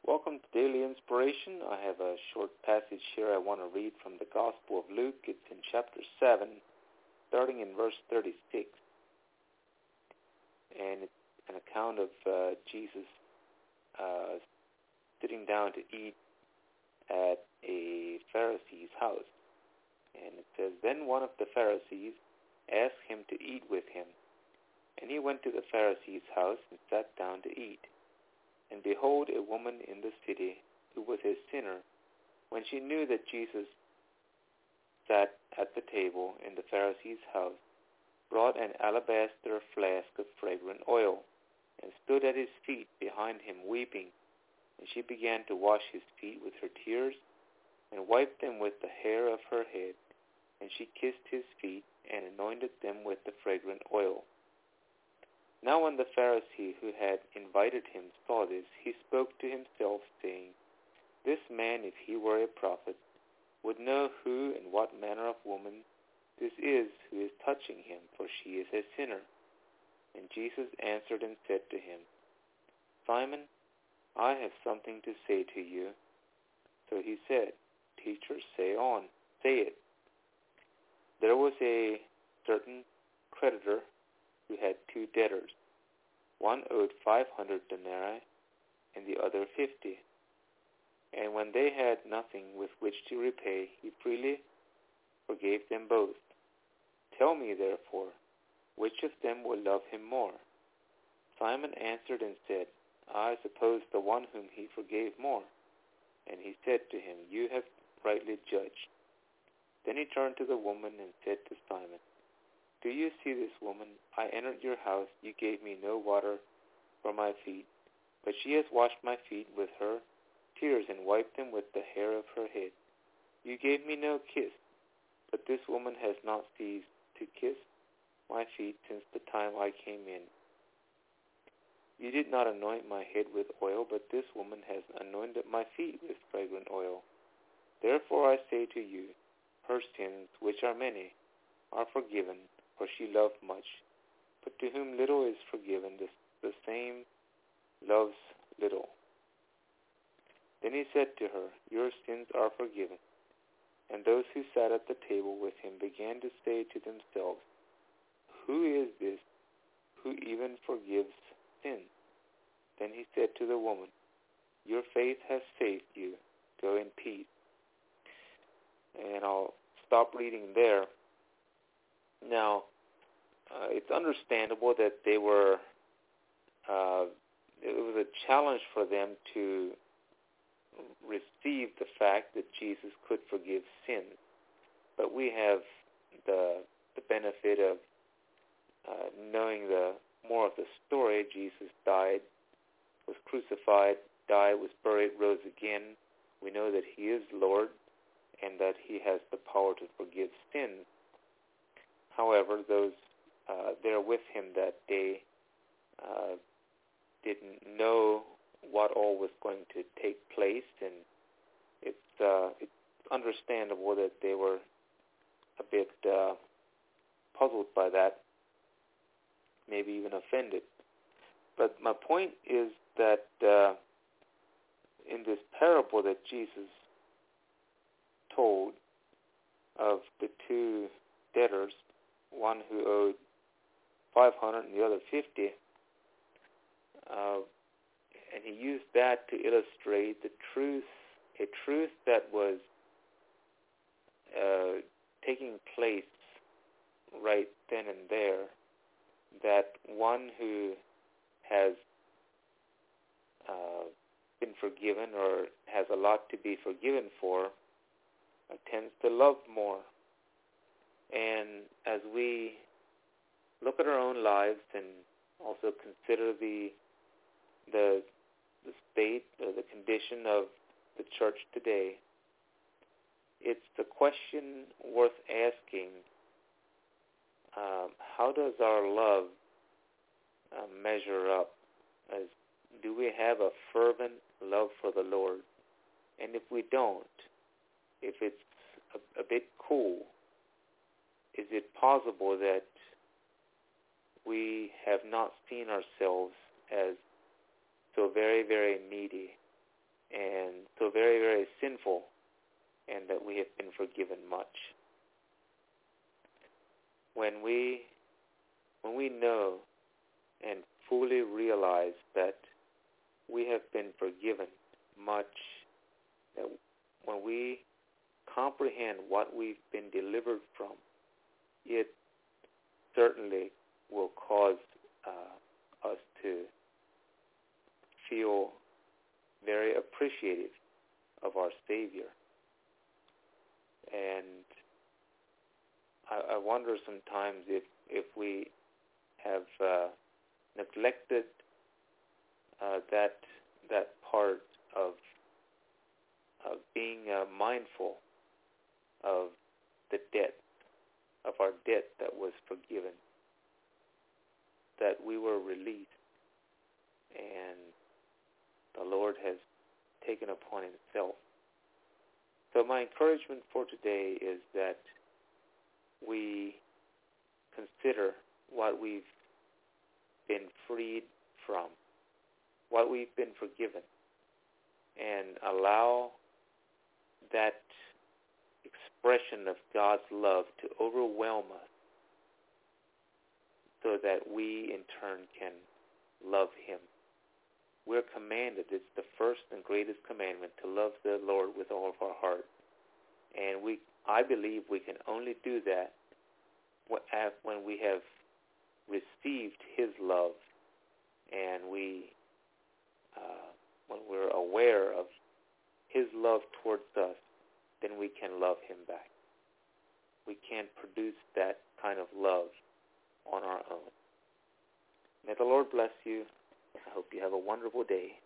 Welcome to Daily Inspiration. I have a short passage here I want to read from the Gospel of Luke. It's in chapter 7, starting in verse 36. And it's an account of Jesus sitting down to eat at a Pharisee's house. And it says, Then one of the Pharisees asked him to eat with him. And he went to the Pharisee's house and sat down to eat. And behold, a woman in the city, who was a sinner, when she knew that Jesus sat at the table in the Pharisee's house, brought an alabaster flask of fragrant oil, and stood at his feet behind him weeping. And she began to wash his feet with her tears, and wiped them with the hair of her head. And she kissed his feet, and anointed them with the fragrant oil. Now when the Pharisee who had invited him saw this, he spoke to himself, saying, This man, if he were a prophet, would know who and what manner of woman this is who is touching him, for she is a sinner. And Jesus answered and said to him, Simon, I have something to say to you. So he said, Teacher, say it. There was a certain creditor who had two debtors. One owed 500 denarii, and the other 50. And when they had nothing with which to repay, he freely forgave them both. Tell me, therefore, which of them will love him more? Simon answered and said, I suppose the one whom he forgave more. And he said to him, You have rightly judged. Then he turned to the woman and said to Simon, Do you see this woman? I entered your house. You gave me no water for my feet, but she has washed my feet with her tears and wiped them with the hair of her head. You gave me no kiss, but this woman has not ceased to kiss my feet since the time I came in. You did not anoint my head with oil, but this woman has anointed my feet with fragrant oil. Therefore I say to you, her sins, which are many, are forgiven, for she loved much. But to whom little is forgiven, the same loves little. Then he said to her, Your sins are forgiven. And those who sat at the table with him began to say to themselves, Who is this who even forgives sins? Then he said to the woman, Your faith has saved you. Go in peace. And I'll stop reading there. Now, it's understandable that they were, it was a challenge for them to receive the fact that Jesus could forgive sins. But we have the benefit of knowing more of the story. Jesus died, was crucified, died, was buried, rose again. We know that he is Lord and that he has the power to forgive sins. However, those there with him that day didn't know what all was going to take place, and it's understandable that they were a bit puzzled by that, maybe even offended. But my point is that in this parable that Jesus told of the two debtors, one who owed 500 and the other 50, and he used that to illustrate a truth that was taking place right then and there, that one who has been forgiven or has a lot to be forgiven for tends to love more. And as we look at our own lives and also consider the state or the condition of the church today, it's the question worth asking, how does our love measure up? Do we have a fervent love for the Lord? And if we don't, if it's a bit cool, is it possible that we have not seen ourselves as so very, very needy and so very, very sinful, and that we have been forgiven much. When we know and fully realize that we have been forgiven much, that when we comprehend what we've been delivered from, it certainly will cause us to feel very appreciative of our Savior. And I wonder sometimes if we have neglected that part of being mindful of the debt, of our debt that was forgiven, that we were released, and the Lord has taken upon himself. So my encouragement for today is that we consider what we've been freed from, what we've been forgiven, and allow that expression of God's love to overwhelm us so that we in turn can love him. We're commanded, it's the first and greatest commandment, to love the Lord with all of our heart. And I believe we can only do that when we have received his love, and when we're aware of his love towards us, then we can love him back. We can't produce that kind of love on our own. May the Lord bless you. I hope you have a wonderful day.